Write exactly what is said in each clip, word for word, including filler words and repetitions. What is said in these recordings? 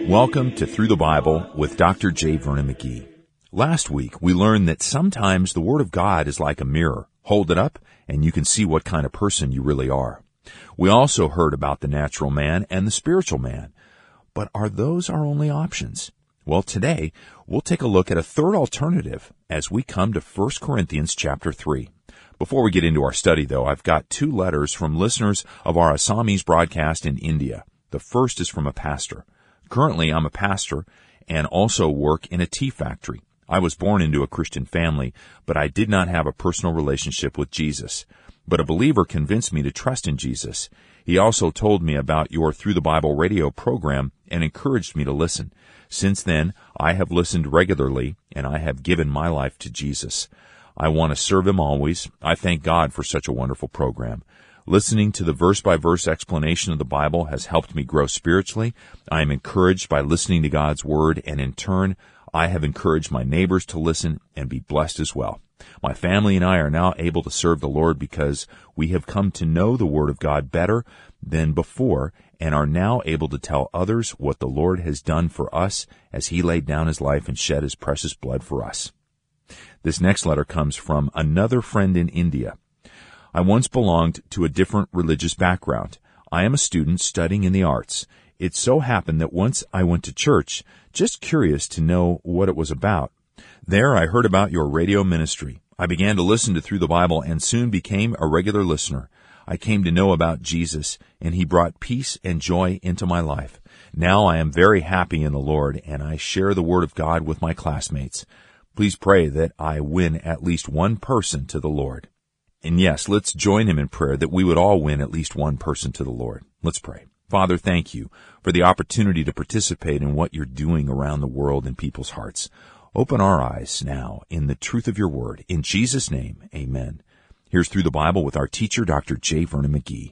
Welcome to Through the Bible with Doctor J. Vernon McGee. Last week, we learned that sometimes the Word of God is like a mirror. Hold it up, and you can see what kind of person you really are. We also heard about the natural man and the spiritual man. But are those our only options? Well, today, we'll take a look at a third alternative as we come to First Corinthians chapter three. Before we get into our study, though, I've got two letters from listeners of our Assamese broadcast in India. The first is from a pastor. Currently, I'm a pastor and also work in a tea factory. I was born into a Christian family, but I did not have a personal relationship with Jesus. But a believer convinced me to trust in Jesus. He also told me about your Through the Bible radio program and encouraged me to listen. Since then, I have listened regularly, and I have given my life to Jesus. I want to serve Him always. I thank God for such a wonderful program. Listening to the verse-by-verse explanation of the Bible has helped me grow spiritually. I am encouraged by listening to God's Word, and in turn, I have encouraged my neighbors to listen and be blessed as well. My family and I are now able to serve the Lord because we have come to know the Word of God better than before and are now able to tell others what the Lord has done for us as He laid down His life and shed His precious blood for us. This next letter comes from another friend in India. I once belonged to a different religious background. I am a student studying in the arts. It so happened that once I went to church, just curious to know what it was about. There I heard about your radio ministry. I began to listen to Through the Bible and soon became a regular listener. I came to know about Jesus, and He brought peace and joy into my life. Now I am very happy in the Lord, and I share the Word of God with my classmates. Please pray that I win at least one person to the Lord. And yes, let's join Him in prayer that we would all win at least one person to the Lord. Let's pray. Father, thank You for the opportunity to participate in what You're doing around the world in people's hearts. Open our eyes now in the truth of Your Word. In Jesus' name, amen. Here's Through the Bible with our teacher, Doctor J. Vernon McGee.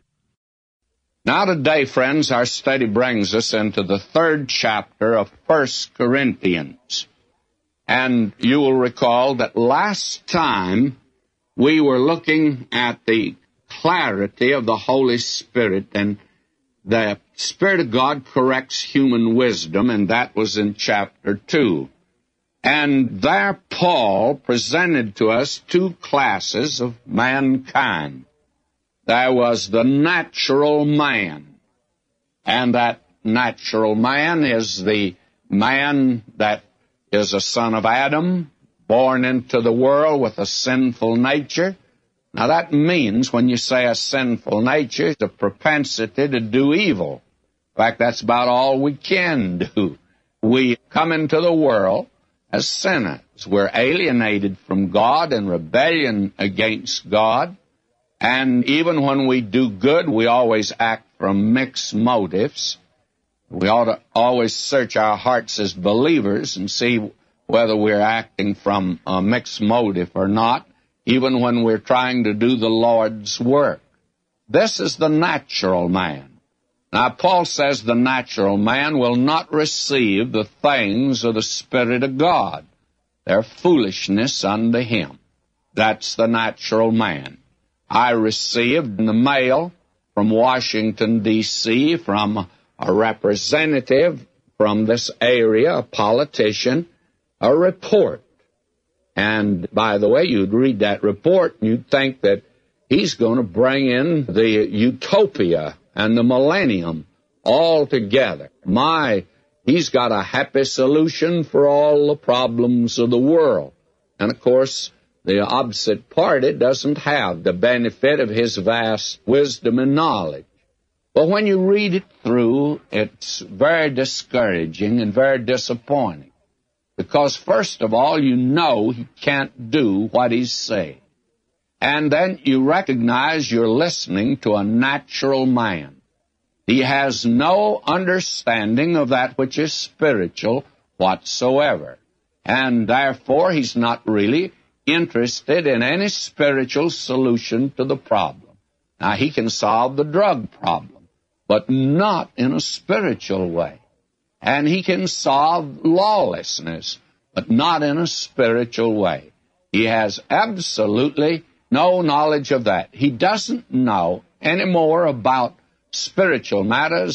Now today, friends, our study brings us into the third chapter of First Corinthians. And you will recall that last time we were looking at the clarity of the Holy Spirit, and the Spirit of God corrects human wisdom, and that was in chapter two. And there Paul presented to us two classes of mankind. There was the natural man, and that natural man is the man that is a son of Adam, born into the world with a sinful nature. Now that means, when you say a sinful nature, it's a propensity to do evil. In fact, that's about all we can do. We come into the world as sinners. We're alienated from God in rebellion against God. And even when we do good, we always act from mixed motives. We ought to always search our hearts as believers and see whether we're acting from a mixed motive or not, even when we're trying to do the Lord's work. This is the natural man. Now, Paul says the natural man will not receive the things of the Spirit of God. They're foolishness unto him. That's the natural man. I received in the mail from Washington, D C, from a representative from this area, a politician, a report. And by the way, you'd read that report and you'd think that he's going to bring in the utopia and the millennium all together. My, he's got a happy solution for all the problems of the world. And of course, the opposite party doesn't have the benefit of his vast wisdom and knowledge. But when you read it through, it's very discouraging and very disappointing. Because, first of all, you know he can't do what he's saying. And then you recognize you're listening to a natural man. He has no understanding of that which is spiritual whatsoever. And therefore, he's not really interested in any spiritual solution to the problem. Now, he can solve the drug problem, but not in a spiritual way. And he can solve lawlessness, but not in a spiritual way. He has absolutely no knowledge of that. He doesn't know any more about spiritual matters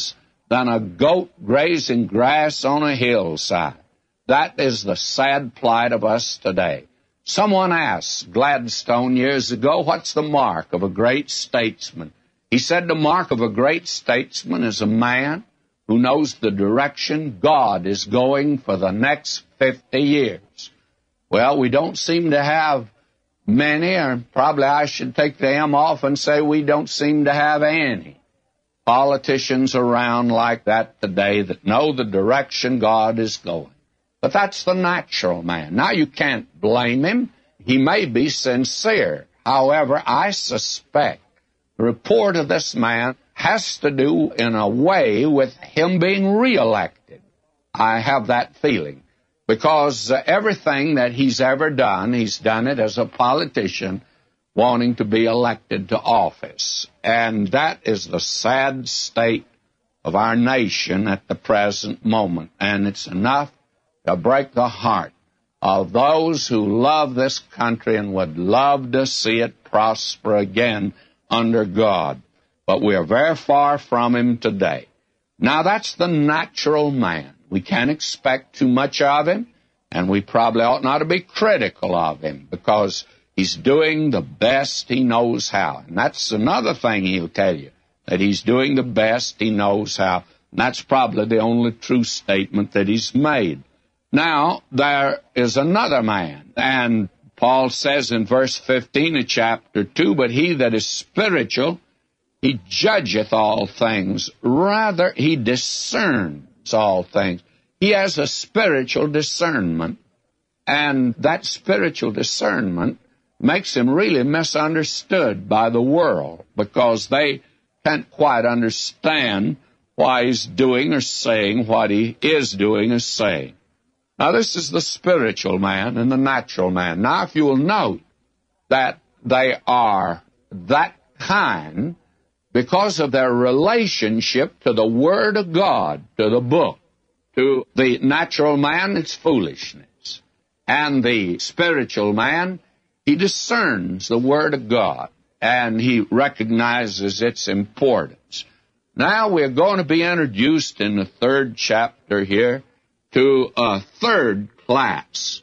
than a goat grazing grass on a hillside. That is the sad plight of us today. Someone asked Gladstone years ago, what's the mark of a great statesman? He said the mark of a great statesman is a man who knows the direction God is going for the next fifty years. Well, we don't seem to have many, or probably I should take the M off and say we don't seem to have any politicians around like that today that know the direction God is going. But that's the natural man. Now, you can't blame him. He may be sincere. However, I suspect the report of this man has to do in a way with him being reelected. I have that feeling. Because uh, everything that he's ever done, he's done it as a politician wanting to be elected to office. And that is the sad state of our nation at the present moment. And it's enough to break the heart of those who love this country and would love to see it prosper again under God. But we are very far from him today. Now, that's the natural man. We can't expect too much of him, and we probably ought not to be critical of him because he's doing the best he knows how. And that's another thing he'll tell you, that he's doing the best he knows how. And that's probably the only true statement that he's made. Now, there is another man, and Paul says in verse fifteen of chapter two, but he that is spiritual, he judgeth all things, rather he discerns all things. He has a spiritual discernment, and that spiritual discernment makes him really misunderstood by the world because they can't quite understand why he's doing or saying what he is doing or saying. Now, this is the spiritual man and the natural man. Now, if you will note that they are that kind because of their relationship to the Word of God, to the book. To the natural man, it's foolishness. And the spiritual man, he discerns the Word of God, and he recognizes its importance. Now we're going to be introduced in the third chapter here to a third class.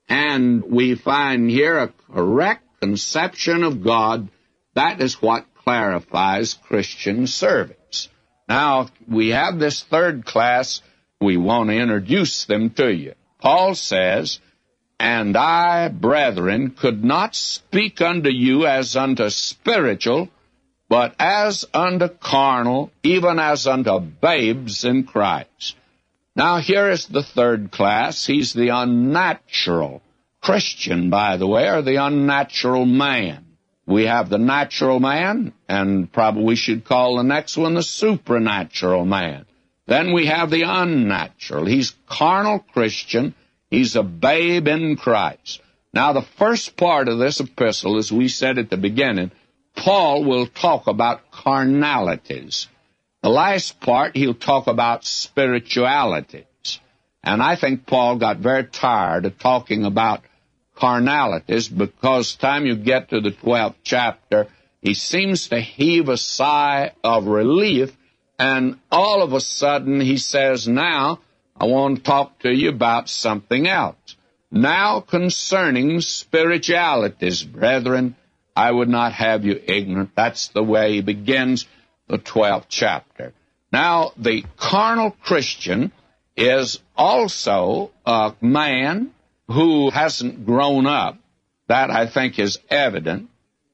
And we find here a correct conception of God. That is what clarifies Christian service. Now, we have this third class. We want to introduce them to you. Paul says, and I, brethren, could not speak unto you as unto spiritual, but as unto carnal, even as unto babes in Christ. Now, here is the third class. He's the unnatural Christian, by the way, or the unnatural man. We have the natural man, and probably we should call the next one the supernatural man. Then we have the unnatural. He's carnal Christian. He's a babe in Christ. Now, the first part of this epistle, as we said at the beginning, Paul will talk about carnalities. The last part, he'll talk about spiritualities. And I think Paul got very tired of talking about carnalities because time you get to the twelfth chapter, he seems to heave a sigh of relief, and all of a sudden he says, now I want to talk to you about something else. Now concerning spiritualities, brethren, I would not have you ignorant. That's the way he begins the twelfth chapter. Now, the carnal Christian is also a man who hasn't grown up. That, I think, is evident.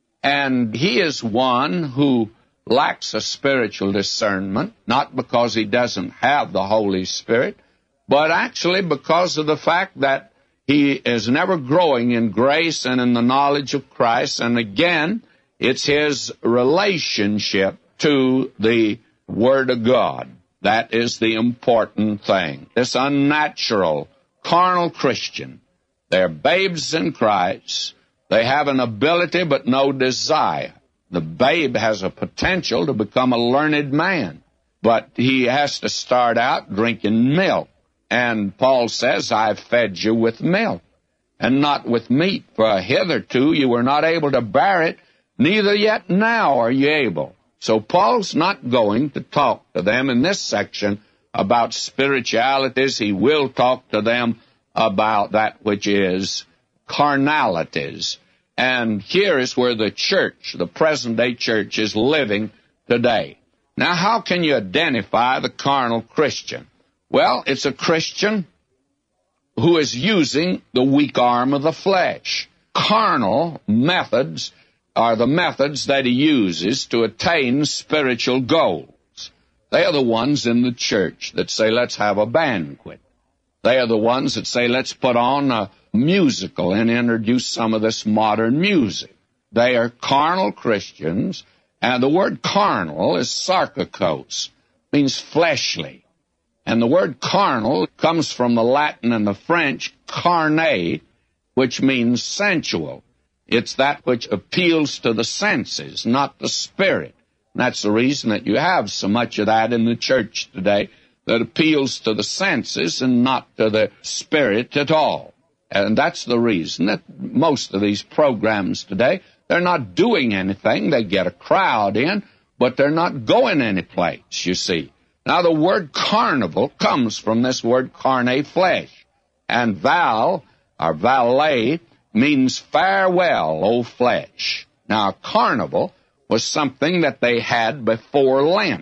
And he is one who lacks a spiritual discernment, not because he doesn't have the Holy Spirit, but actually because of the fact that he is never growing in grace and in the knowledge of Christ. And again, it's his relationship to the Word of God. That is the important thing. This unnatural, carnal Christian, they're babes in Christ. They have an ability but no desire. The babe has a potential to become a learned man, but he has to start out drinking milk. And Paul says, I've fed you with milk, and not with meat, for hitherto you were not able to bear it, neither yet now are you able. So Paul's not going to talk to them in this section about spiritualities. He will talk to them about that which is carnalities. And here is where the church, the present-day church, is living today. Now, how can you identify the carnal Christian? Well, it's a Christian who is using the weak arm of the flesh. Carnal methods are the methods that he uses to attain spiritual goals. They are the ones in the church that say, let's have a banquet. They are the ones that say, let's put on a musical and introduce some of this modern music. They are carnal Christians, and the word carnal is sarkikos, means fleshly. And the word carnal comes from the Latin and the French carne, which means sensual. It's that which appeals to the senses, not the spirit. And that's the reason that you have so much of that in the church today, that appeals to the senses and not to the spirit at all. And that's the reason that most of these programs today, they're not doing anything. They get a crowd in, but they're not going anyplace, you see. Now, the word carnival comes from this word carne, flesh. And val, or valet, means farewell, O flesh. Now, a carnival was something that they had before Lent.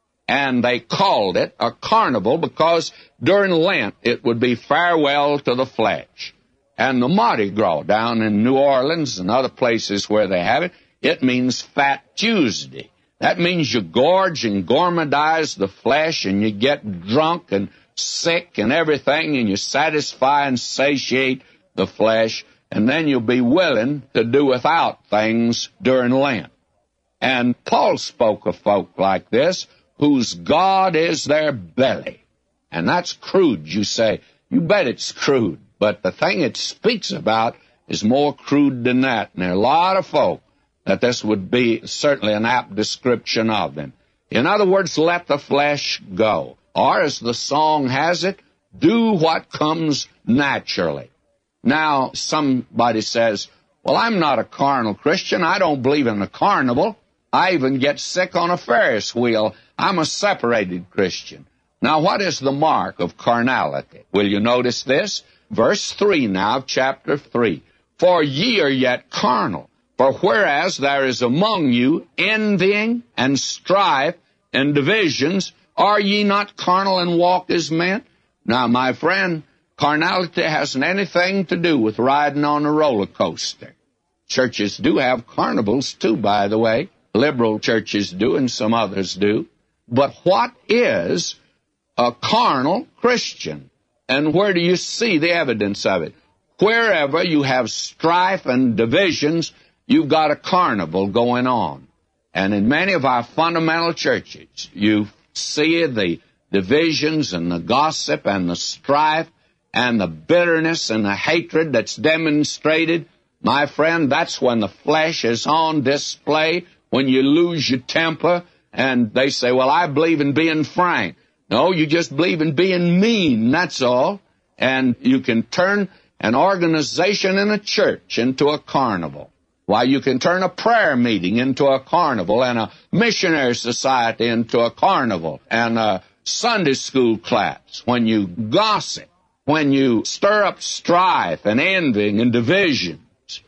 And they called it a carnival because during Lent it would be farewell to the flesh. And the Mardi Gras down in New Orleans and other places where they have it, it means Fat Tuesday. That means you gorge and gourmandize the flesh and you get drunk and sick and everything, and you satisfy and satiate the flesh, and then you'll be willing to do without things during Lent. And Paul spoke of folk like this, whose God is their belly. And that's crude, you say. You bet it's crude. But the thing it speaks about is more crude than that. And there are a lot of folk that this would be certainly an apt description of them. In other words, let the flesh go. Or, as the song has it, do what comes naturally. Now, somebody says, well, I'm not a carnal Christian. I don't believe in the carnival. I even get sick on a Ferris wheel. I'm a separated Christian. Now, what is the mark of carnality? Will you notice this? Verse three now of chapter three. For ye are yet carnal. For whereas there is among you envying and strife and divisions, are ye not carnal and walk as men? Now, my friend, carnality hasn't anything to do with riding on a roller coaster. Churches do have carnivals, too, by the way. Liberal churches do, and some others do. But what is a carnal Christian? And where do you see the evidence of it? Wherever you have strife and divisions, you've got a carnival going on. And in many of our fundamental churches, you see the divisions and the gossip and the strife and the bitterness and the hatred that's demonstrated. My friend, that's when the flesh is on display, when you lose your temper, and they say, well, I believe in being frank. No, you just believe in being mean, that's all. And you can turn an organization in a church into a carnival. Why, you can turn a prayer meeting into a carnival, and a missionary society into a carnival, and a Sunday school class. When you gossip, when you stir up strife and envying and divisions.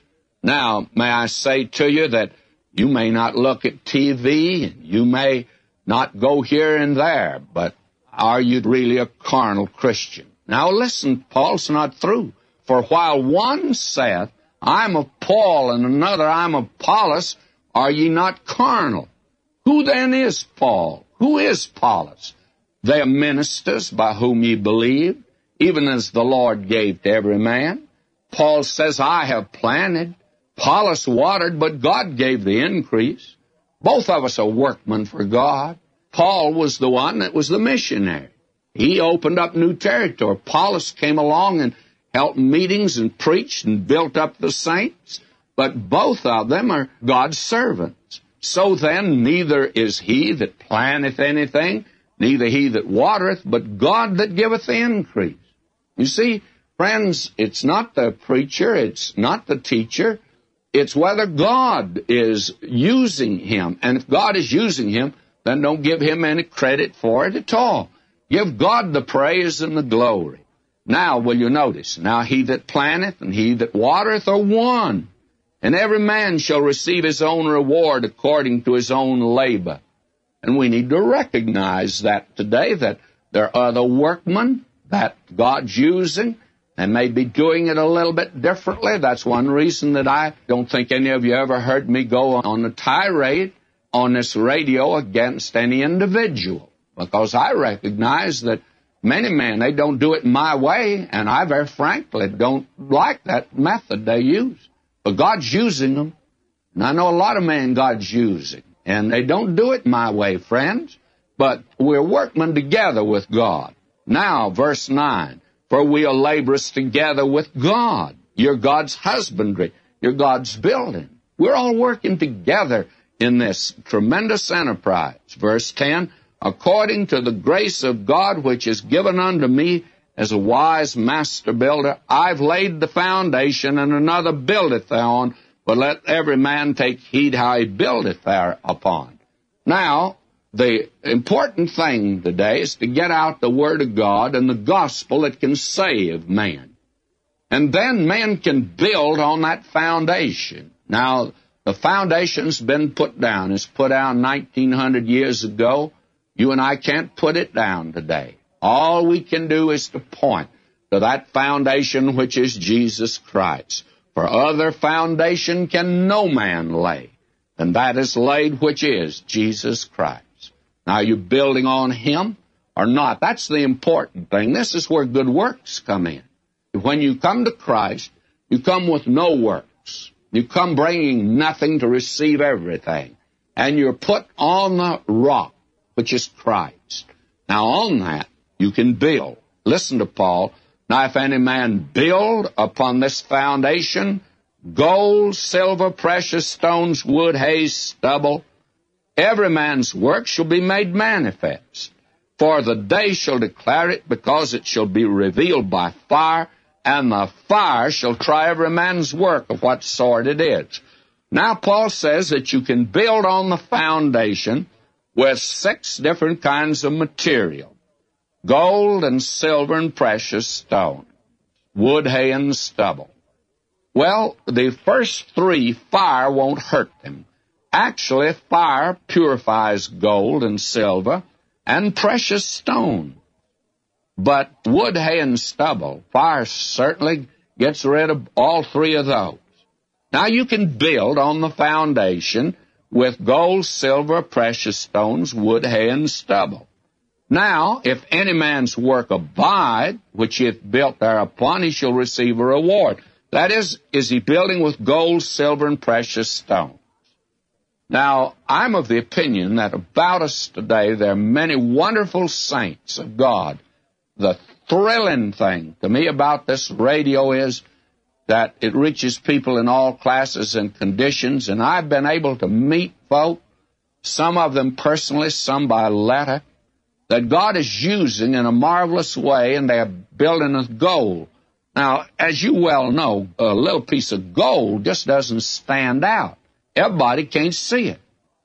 Now, may I say to you that you may not look at T V, and you may not go here and there, but are you really a carnal Christian? Now listen, Paul's not through. For while one saith, I'm of Paul, and another, I'm of Apollos, are ye not carnal? Who then is Paul? Who is Apollos? They are ministers by whom ye believe, even as the Lord gave to every man. Paul says, I have planted, Apollos watered, but God gave the increase. Both of us are workmen for God. Paul was the one that was the missionary. He opened up new territory. Apollos came along and held meetings and preached and built up the saints. But both of them are God's servants. So then, neither is he that planteth anything, neither he that watereth, but God that giveth the increase. You see, friends, it's not the preacher, it's not the teacher, It's whether God is using him. And if God is using him, then don't give him any credit for it at all. Give God the praise and the glory. Now, will you notice? Now he that planteth and he that watereth are one. And every man shall receive his own reward according to his own labor. And we need to recognize that today, that there are other workmen that God's using and may be doing it a little bit differently. That's one reason that I don't think any of you ever heard me go on a tirade on this radio against any individual, because I recognize that many men, they don't do it my way, and I very frankly don't like that method they use. But God's using them, and I know a lot of men God's using, and they don't do it my way, friends, but we're workmen together with God. Now, verse nine, for we are laborers together with God. You're God's husbandry. You're God's building. We're all working together in this tremendous enterprise. Verse ten, according to the grace of God which is given unto me as a wise master builder, I've laid the foundation, and another buildeth thereon, but let every man take heed how he buildeth thereupon. Now, the important thing today is to get out the Word of God and the gospel that can save man. And then man can build on that foundation. Now, the foundation's been put down. It's put down nineteen hundred years ago. You and I can't put it down today. All we can do is to point to that foundation which is Jesus Christ. For other foundation can no man lay, and that is laid which is Jesus Christ. Now, are you building on him or not? That's the important thing. This is where good works come in. When you come to Christ, you come with no works. You come bringing nothing to receive everything. And you're put on the rock, which is Christ. Now, on that, you can build. Listen to Paul. Now, if any man build upon this foundation, gold, silver, precious stones, wood, hay, stubble, every man's work shall be made manifest. For the day shall declare it, because it shall be revealed by fire, and the fire shall try every man's work of what sort it is. Now, Paul says that you can build on the foundation with six different kinds of material: gold and silver and precious stone, wood, hay, and stubble. Well, the first three, fire won't hurt them. Actually, fire purifies gold and silver and precious stone. But wood, hay, and stubble, fire certainly gets rid of all three of those. Now, you can build on the foundation with gold, silver, precious stones, wood, hay, and stubble. Now, if any man's work abide, which he hath built thereupon, he shall receive a reward. That is, is he building with gold, silver, and precious stones? Now, I'm of the opinion that about us today, there are many wonderful saints of God. The thrilling thing to me about this radio is that it reaches people in all classes and conditions, and I've been able to meet folk, some of them personally, some by letter, that God is using in a marvelous way, and they're building with gold. Now, as you well know, a little piece of gold just doesn't stand out. Everybody can't see it.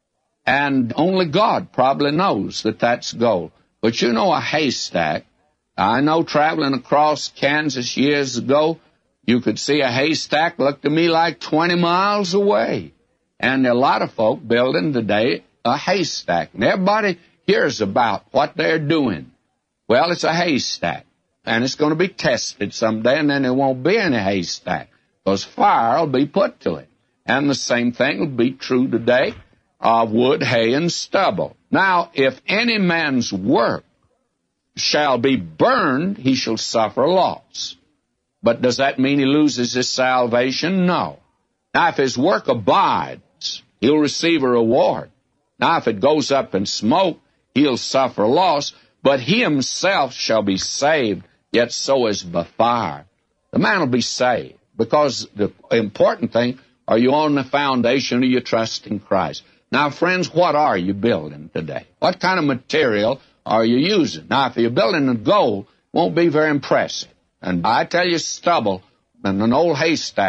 And only God probably knows that that's gold. But you know a haystack. I know traveling across Kansas years ago, you could see a haystack look to me like twenty miles away. And there are a lot of folk building today a haystack. And everybody hears about what they're doing. Well, it's a haystack. And it's going to be tested someday, and then there won't be any haystack, because fire will be put to it. And the same thing will be true today of wood, hay, and stubble. Now, if any man's work shall be burned, he shall suffer loss. But does that mean he loses his salvation? No. Now, if his work abides, he'll receive a reward. Now, if it goes up in smoke, he'll suffer loss, but he himself shall be saved, yet so is by fire. The man will be saved, because the important thing, are you on the foundation or you trust in Christ? Now, friends, what are you building today? What kind of material are you using? Now, if you're building in gold, it won't be very impressive. And I tell you, stubble and an old haystack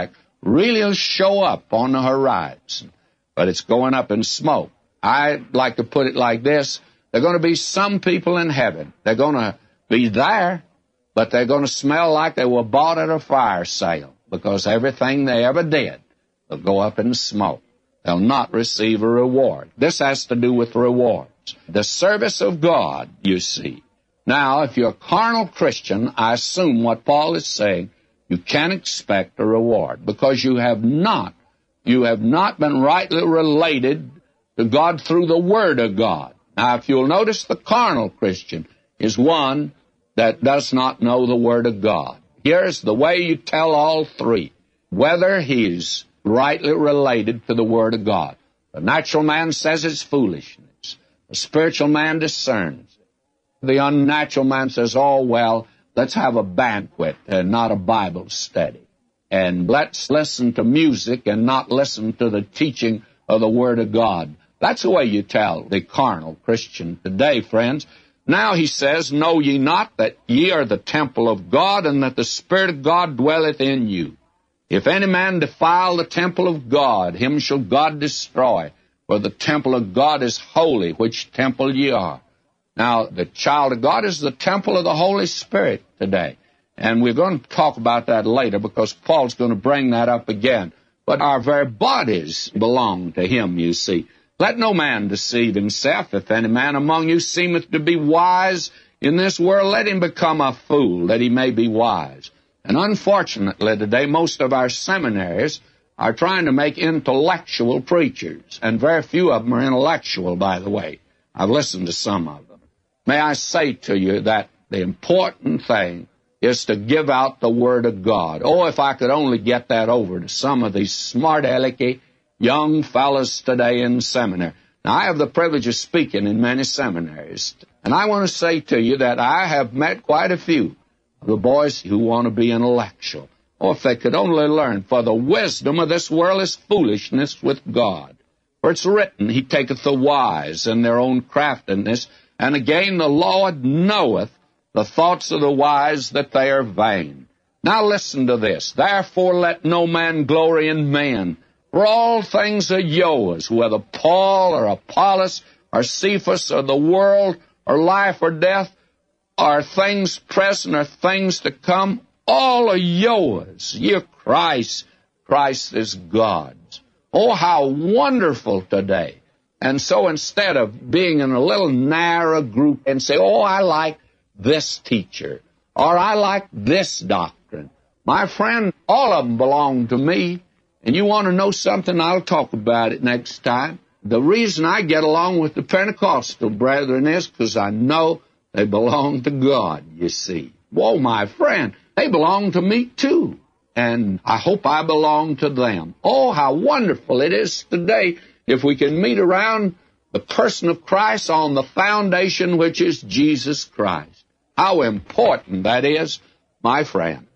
really will show up on the horizon, but it's going up in smoke. I like to put it like this. There are going to be some people in heaven. They're going to be there, but they're going to smell like they were bought at a fire sale, because everything they ever did will go up in smoke. They'll not receive a reward. This has to do with rewards. The service of God, you see. Now, if you're a carnal Christian, I assume what Paul is saying, you can't expect a reward, because you have not, you have not been rightly related to God through the Word of God. Now, if you'll notice, the carnal Christian is one that does not know the Word of God. Here's the way you tell all three, whether he's rightly related to the Word of God. The natural man says it's foolishness. The spiritual man discerns it. The unnatural man says, oh, well, let's have a banquet and not a Bible study. And let's listen to music and not listen to the teaching of the Word of God. That's the way you tell the carnal Christian today, friends. Now he says, know ye not that ye are the temple of God, and that the Spirit of God dwelleth in you? If any man defile the temple of God, him shall God destroy. For the temple of God is holy, which temple ye are. Now, the child of God is the temple of the Holy Spirit today. And we're going to talk about that later, because Paul's going to bring that up again. But our very bodies belong to him, you see. Let no man deceive himself. If any man among you seemeth to be wise in this world, let him become a fool, that he may be wise. And unfortunately today, most of our seminaries are trying to make intellectual preachers, and very few of them are intellectual, by the way. I've listened to some of them. May I say to you that the important thing is to give out the Word of God. Oh, if I could only get that over to some of these smart-alecky young fellows today in seminary. Now, I have the privilege of speaking in many seminaries, and I want to say to you that I have met quite a few of the boys who want to be intellectual. Oh, if they could only learn, for the wisdom of this world is foolishness with God. For it's written, He taketh the wise in their own craftiness, and again the Lord knoweth the thoughts of the wise, that they are vain. Now listen to this. Therefore let no man glory in man, for all things are yours, whether Paul or Apollos or Cephas or the world or life or death, or things present or things to come, all are yours. You're Christ. Christ is God's. Oh, how wonderful today. And so instead of being in a little narrow group and say, oh, I like this teacher, or I like this doctrine. My friend, all of them belong to me. And you want to know something, I'll talk about it next time. The reason I get along with the Pentecostal brethren is because I know they belong to God, you see. Whoa, my friend, they belong to me too. And I hope I belong to them. Oh, how wonderful it is today if we can meet around the person of Christ on the foundation which is Jesus Christ. How important that is, my friend.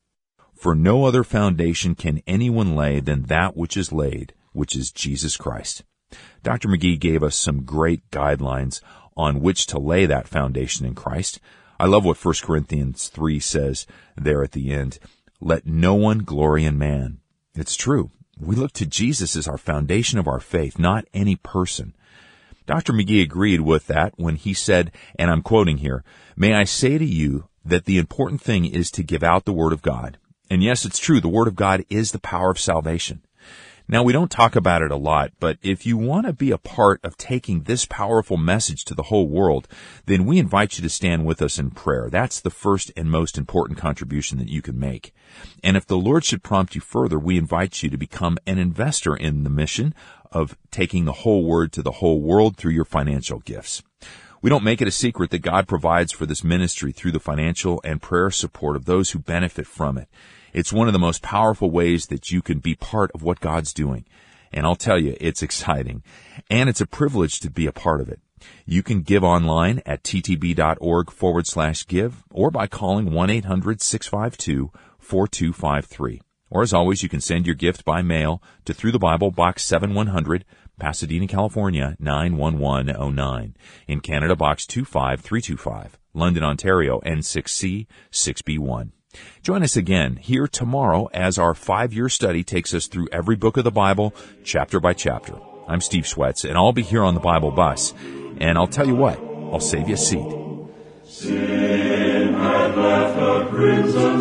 For no other foundation can anyone lay than that which is laid, which is Jesus Christ. Doctor McGee gave us some great guidelines on which to lay that foundation in Christ. I love what First Corinthians three says there at the end. Let no one glory in man. It's true. We look to Jesus as our foundation of our faith, not any person. Doctor McGee agreed with that when he said, and I'm quoting here, "May I say to you that the important thing is to give out the Word of God." And yes, it's true, the Word of God is the power of salvation. Now, we don't talk about it a lot, but if you want to be a part of taking this powerful message to the whole world, then we invite you to stand with us in prayer. That's the first and most important contribution that you can make. And if the Lord should prompt you further, we invite you to become an investor in the mission of taking the whole Word to the whole world through your financial gifts. We don't make it a secret that God provides for this ministry through the financial and prayer support of those who benefit from it. It's one of the most powerful ways that you can be part of what God's doing. And I'll tell you, it's exciting. And it's a privilege to be a part of it. You can give online at ttb.org forward slash give or by calling one eight hundred six five two four two five three. Or as always, you can send your gift by mail to Through the Bible, Box seven one hundred, Pasadena, California, nine one one oh nine. In Canada, Box two five three two five. London, Ontario, N six C six B one. Join us again here tomorrow as our five-year study takes us through every book of the Bible, chapter by chapter. I'm Steve Swetz, and I'll be here on the Bible Bus. And I'll tell you what, I'll save you a seat. Sin had left a crimson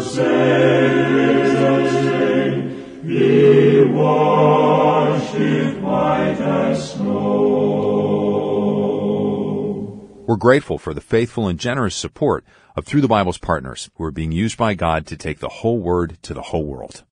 stain, be washed it white as snow. We're grateful for the faithful and generous support of Through the Bible's partners who are being used by God to take the whole Word to the whole world.